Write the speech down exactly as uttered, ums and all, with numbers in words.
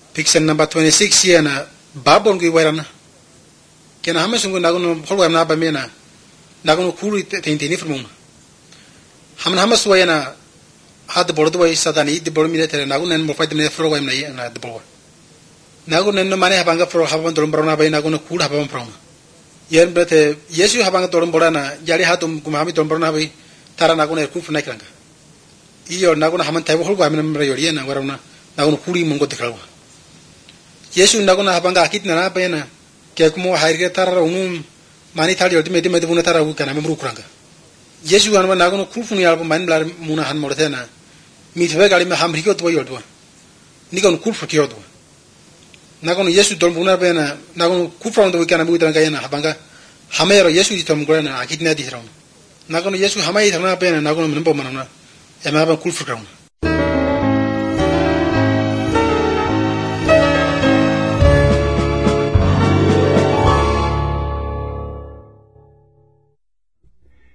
Picture number twenty-six here na babon gui wairana. Kena hama sungu nagono holwa na ba mena. Nagono kuri tintini frumuna. Haman hama suwa na had bordo wai sadani di bordo military nagono nen mo fight me fro wai na na de bordo. Nagono nen mane habanga fro haban dorum brona bai nagono kul haban froma. Yen brete Yesu habanga dorum borana jari hatum kumami dorum brona bai tara nagono kul fna kranga. Iyo nagono haman taibo holwa men mra yori na warona nagono kuri mongo dekalwa. Yesu nagono habanga akit na bai na ke kumo hairge tara unum mani thali oti medi medi buna tara ukana memru kuranga. Yesu anwa nagono kulfuni alba man blar muna han mordena mitwe gali me hamri ko to yodwa nikon kulfu ki yodwa nagono Yesu dol buna bena nagono kufra ndo kana bu tanga yana habanga hamero Yesu di tom gorana akit na di ram nagono Yesu hamai thana bena nagono membo manana ema ban kulfu krauna